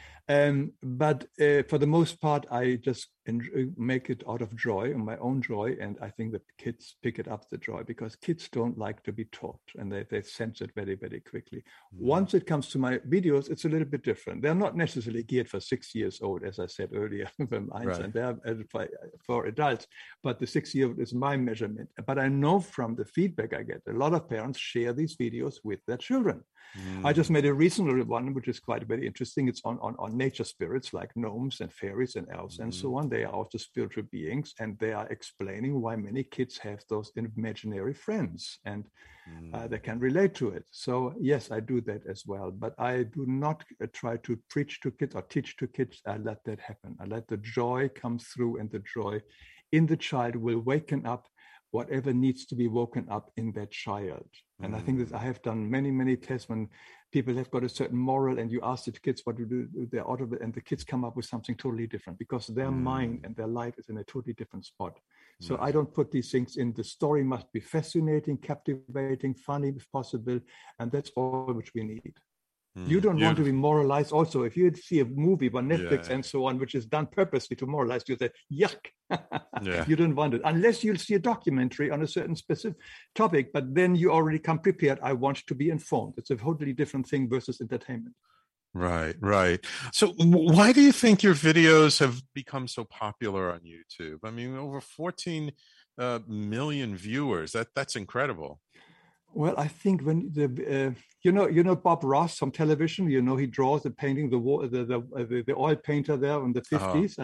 But for the most part, I just make it out of joy and my own joy. And I think that kids pick it up, the joy, because kids don't like to be taught and they sense it very, very quickly. Once it comes to my videos, it's a little bit different. They're not necessarily geared for 6 years old, as I said earlier, and they're for adults, but the 6-year-old is my measurement. But I know from the feedback I get, a lot of parents share these videos with their children. I just made a recent one, which is quite very interesting. It's on nature spirits like gnomes and fairies and elves and so on. They are also spiritual beings, and they are explaining why many kids have those imaginary friends, and they can relate to it. So yes, I do that as well, but I do not try to preach to kids or teach to kids. I let that happen. I let the joy come through, and the joy in the child will waken up whatever needs to be woken up in that child. And I think that I have done many, many tests when people have got a certain moral and you ask the kids what to do, they're out of it, and the kids come up with something totally different because their mind and their life is in a totally different spot. So I don't put these things in. The story must be fascinating, captivating, funny if possible, and that's all which we need. You don't want to be moralized. Also, if you see a movie on Netflix and so on, which is done purposely to moralize, you say, yuck. You don't want it. Unless you'll see a documentary on a certain specific topic, but then you already come prepared. I want to be informed. It's a totally different thing versus entertainment. Right. So why do you think your videos have become so popular on YouTube? I mean, over 14 million viewers. That's incredible. Well, I think when you know Bob Ross from television, he draws the painting, the oil painter there in the 50s.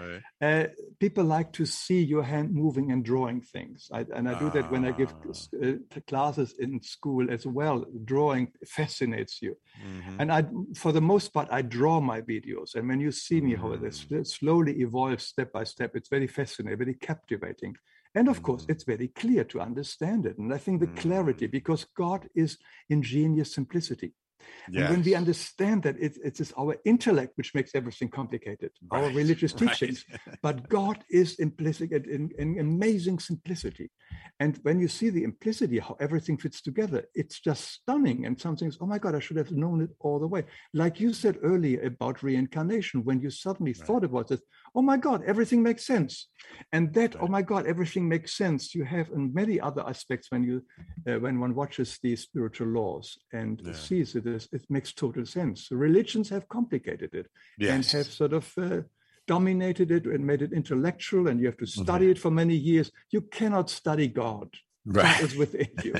People like to see your hand moving and drawing things. I do that when I give classes in school as well. Drawing fascinates you. And for the most part, I draw my videos. And when you see me, how they slowly evolve step by step, it's very fascinating, very captivating. And of course, it's very clear to understand it. And I think the clarity, because God is ingenious simplicity. Yes. And when we understand that it's our intellect which makes everything complicated, our religious teachings, but God is implicit in amazing simplicity. And when you see the implicity, how everything fits together, it's just stunning. And some things, oh my God, I should have known it all the way. Like you said earlier about reincarnation, when you suddenly thought about it, oh my God, everything makes sense. And that, oh my God, everything makes sense. You have in many other aspects when one watches these spiritual laws and sees it, it makes total sense. Religions have complicated it and have sort of dominated it and made it intellectual, and you have to study it for many years. You cannot study God. God is within you.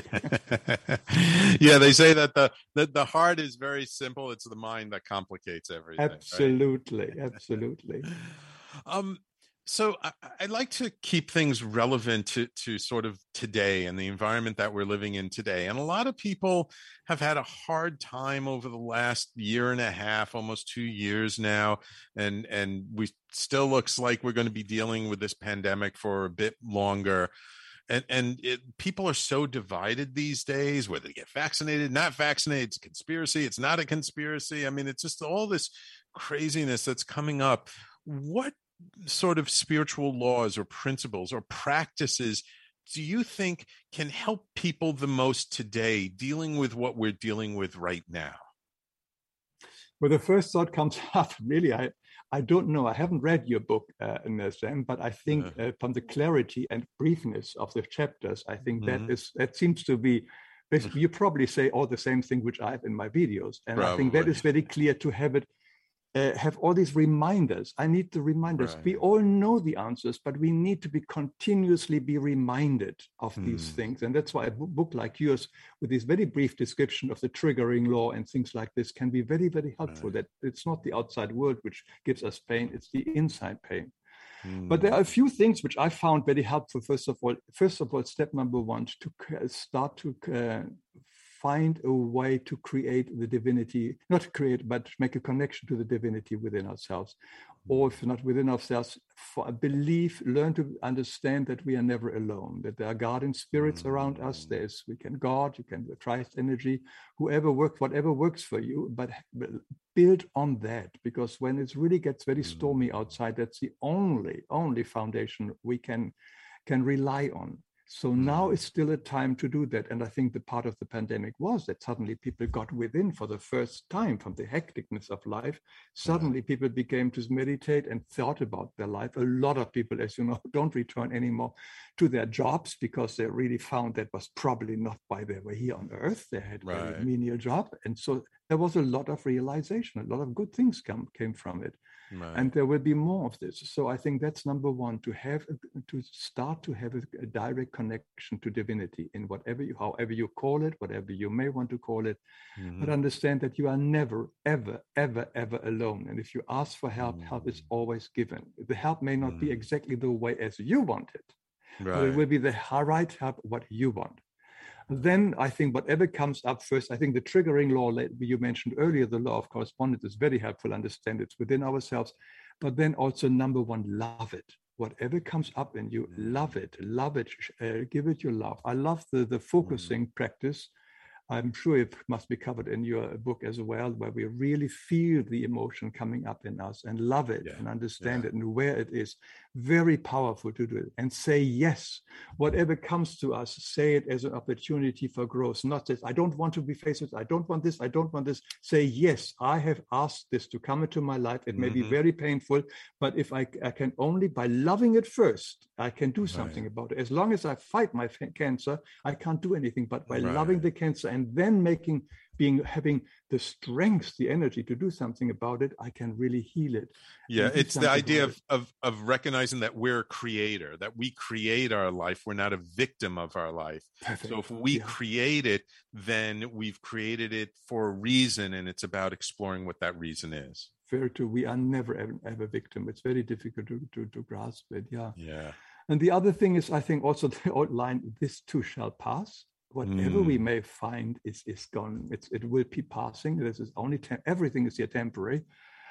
They say that the heart is very simple. It's the mind that complicates everything. Absolutely. So I'd like to keep things relevant to sort of today and the environment that we're living in today. And a lot of people have had a hard time over the last year and a half, almost 2 years now. And we still looks like we're going to be dealing with this pandemic for a bit longer. And people are so divided these days, whether they get vaccinated, not vaccinated, it's a conspiracy, it's not a conspiracy. I mean, it's just all this craziness that's coming up. What sort of spiritual laws or principles or practices do you think can help people the most today dealing with what we're dealing with right now? Well, the first thought comes up, really, I don't know. I haven't read your book, Sam, but I think from the clarity and briefness of the chapters, I think that seems to be, basically, you probably say all the same thing which I have in my videos. And probably. I think that is very clear to have it. Have all these reminders. I need the reminders. Right. We all know the answers, but we need to be continuously be reminded of these things. And that's why a book like yours, with this very brief description of the triggering law and things like this, can be very, very helpful. That it's not the outside world which gives us pain, it's the inside pain. But there are a few things which I found very helpful. First of all, step number one, to start to find a way to create the divinity, not to create, but make a connection to the divinity within ourselves. Or if not within ourselves, learn to understand that we are never alone, that there are guardian spirits around us. We can God, you can the Christ energy, whatever works for you, but build on that, because when it really gets very stormy outside, that's the only foundation we can rely on. So now it's still a time to do that. And I think the part of the pandemic was that suddenly people got within for the first time from the hecticness of life. Suddenly people began to meditate and thought about their life. A lot of people, as you know, don't return anymore to their jobs because they really found that was probably not why they were here on earth. They had a menial job. And so there was a lot of realization, a lot of good things came from it. Right. And there will be more of this. So I think that's number one, to start to have a direct connection to divinity in however you call it, whatever you may want to call it, but understand that you are never, ever, ever, ever alone. And if you ask for help, help is always given. The help may not be exactly the way as you want it, but it will be the right help, what you want. Then I think whatever comes up first, I think the triggering law you mentioned earlier, the law of correspondence, is very helpful. Understand it's within ourselves. But then also number one, love it. Whatever comes up in you, love it, give it your love. I love the focusing practice. I'm sure it must be covered in your book as well, where we really feel the emotion coming up in us and love it and understand it and where it is. Very powerful to do it. And say yes. Whatever comes to us, say it as an opportunity for growth. Not that I don't want to be faced with, I don't want this, I don't want this. Say, yes, I have asked this to come into my life. It may be very painful, but if I can only, by loving it first, I can do something about it. As long as I fight my cancer, I can't do anything, but by loving the cancer and then having the strength, the energy to do something about it, I can really heal it. Yeah, it's the idea of recognizing that we're a creator, that we create our life. We're not a victim of our life. Perfect. So if we create it, then we've created it for a reason, and it's about exploring what that reason is. Very true. We are never, ever victim. It's very difficult to grasp it. Yeah. Yeah. And the other thing is, I think also the old line, this too shall pass. Whatever we may find is gone. It will be passing. This is only everything is here temporary.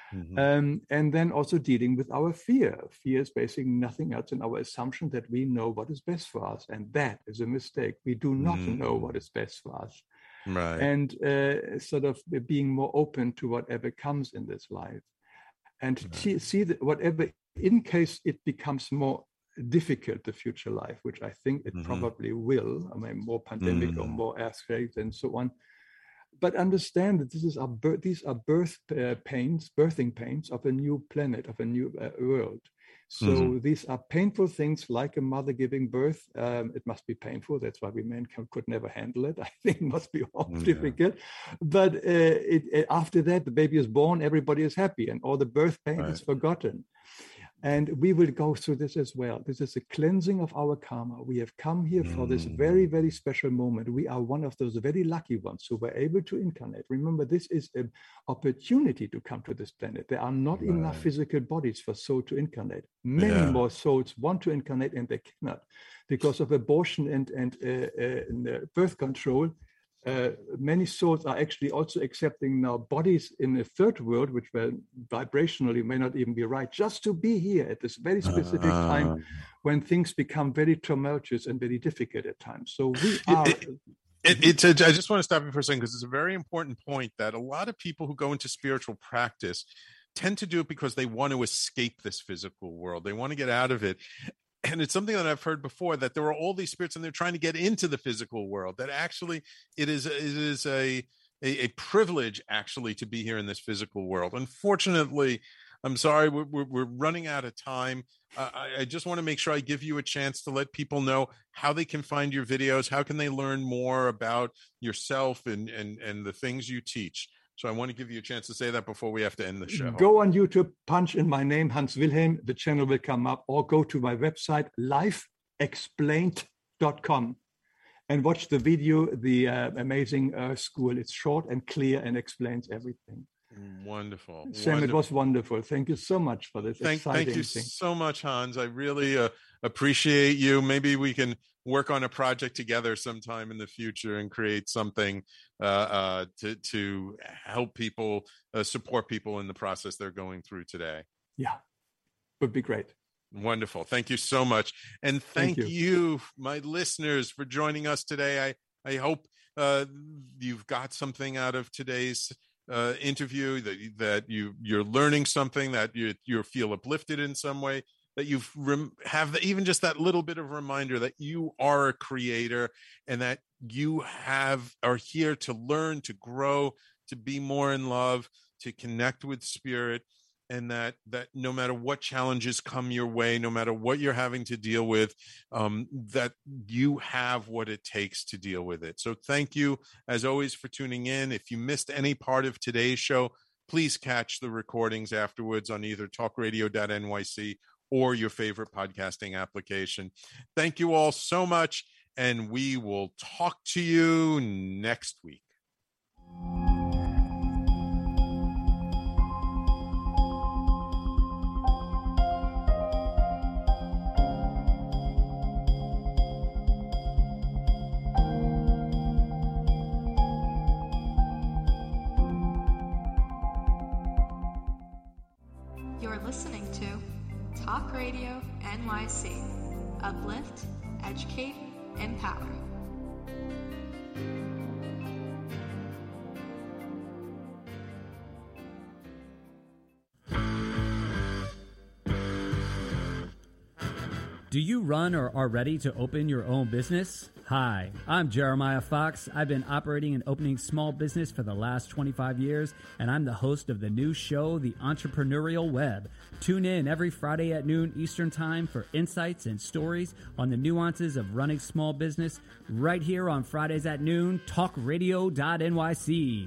And then also dealing with our fear. Fear is basically nothing else than our assumption that we know what is best for us, and that is a mistake. We do not know what is best for us. Right. And sort of being more open to whatever comes in this life, and see that whatever, in case it becomes more difficult, the future life, which I think it probably will. I mean, more pandemic or more earthquakes and so on. But understand that these are birthing pains of a new planet, of a new world. So these are painful things, like a mother giving birth. It must be painful. That's why we men could never handle it. I think it must be all difficult. But after that, the baby is born, everybody is happy, and all the birth pain is forgotten. And we will go through this as well. This is a cleansing of our karma. We have come here for this very, very special moment. We are one of those very lucky ones who were able to incarnate. Remember, this is an opportunity to come to this planet. There are not enough physical bodies for soul to incarnate. Many more souls want to incarnate and they cannot because of abortion and birth control. Many souls are actually also accepting now bodies in the third world, which were vibrationally may not even be right, just to be here at this very specific time when things become very tumultuous and very difficult at times. So we are... I just want to stop you for a second because it's a very important point that a lot of people who go into spiritual practice tend to do it because they want to escape this physical world. They want to get out of it. And it's something that I've heard before, that there are all these spirits and they're trying to get into the physical world, that actually it is a privilege actually to be here in this physical world. Unfortunately, I'm sorry, we're running out of time. I just want to make sure I give you a chance to let people know how they can find your videos, how can they learn more about yourself and the things you teach. So I want to give you a chance to say that before we have to end the show. Go on YouTube, punch in my name, Hans Wilhelm. The channel will come up, or go to my website, lifeexplained.com, and watch the video, The Amazing Earth School. It's short and clear and explains everything. Wonderful. Sam, it was wonderful. Thank you so much for this exciting Thank you thing. so much, Hans. I really appreciate you. Maybe we can work on a project together sometime in the future and create something to help people, support people in the process they're going through today. Yeah, would be great. Wonderful. Thank you so much. And thank you, my listeners, for joining us today. I hope you've got something out of today's interview, that you're learning something, that you feel uplifted in some way, that you have even just that little bit of reminder that you are a creator and that you are here to learn, to grow, to be more in love, to connect with spirit, and that no matter what challenges come your way, no matter what you're having to deal with, that you have what it takes to deal with it. So thank you, as always, for tuning in. If you missed any part of today's show, please catch the recordings afterwards on either talkradio.nyc or your favorite podcasting application. Thank you all so much, and we will talk to you next week. You're listening to Talk Radio NYC. Uplift, educate, empower. Do you run or are ready to open your own business? Hi, I'm Jeremiah Fox. I've been operating and opening small business for the last 25 years, and I'm the host of the new show, The Entrepreneurial Web. Tune in every Friday at noon Eastern Time for insights and stories on the nuances of running small business right here on Fridays at noon, talkradio.nyc.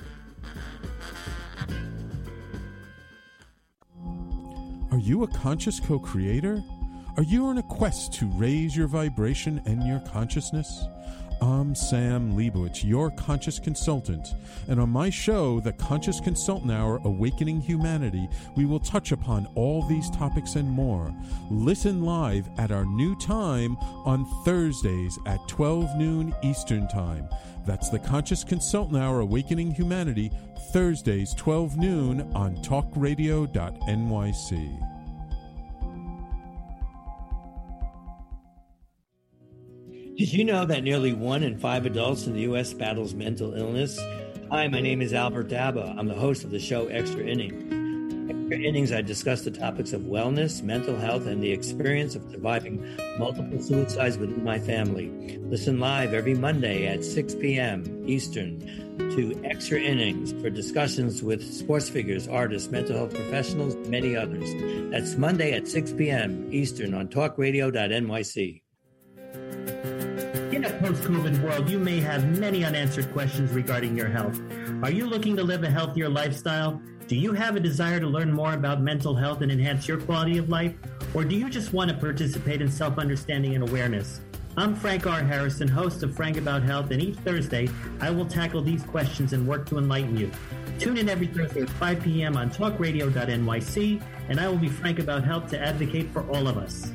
Are you a conscious co-creator? Are you on a quest to raise your vibration and your consciousness? I'm Sam Leibowitz, your conscious consultant, and on my show, The Conscious Consultant Hour, Awakening Humanity, we will touch upon all these topics and more. Listen live at our new time on Thursdays at 12 noon Eastern Time. That's The Conscious Consultant Hour, Awakening Humanity, Thursdays 12 noon on talkradio.nyc. Did you know that nearly 1 in 5 adults in the U.S. battles mental illness? Hi, my name is Albert Daba. I'm the host of the show Extra Innings. Extra Innings, I discuss the topics of wellness, mental health, and the experience of surviving multiple suicides within my family. Listen live every Monday at 6 p.m. Eastern to Extra Innings for discussions with sports figures, artists, mental health professionals, and many others. That's Monday at 6 p.m. Eastern on talkradio.nyc. In a post-COVID world, you may have many unanswered questions regarding your health. Are you looking to live a healthier lifestyle? Do you have a desire to learn more about mental health and enhance your quality of life? Or do you just want to participate in self-understanding and awareness? I'm Frank R. Harrison, host of Frank About Health, and each Thursday I will tackle these questions and work to enlighten you. Tune in every Thursday at 5 p.m. on talkradio.nyc, and I will be frank about health to advocate for all of us.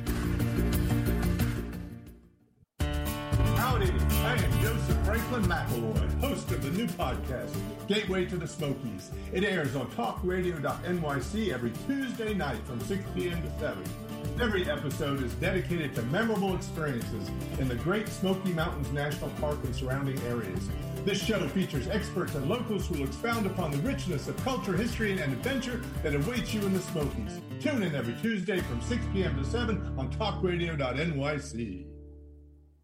Howdy, I am Joseph Franklin McElroy, host of the new podcast, Gateway to the Smokies. It airs on talkradio.nyc every Tuesday night from 6 p.m. to 7. Every episode is dedicated to memorable experiences in the Great Smoky Mountains National Park and surrounding areas. This show features experts and locals who will expound upon the richness of culture, history, and adventure that awaits you in the Smokies. Tune in every Tuesday from 6 p.m. to 7 on talkradio.nyc.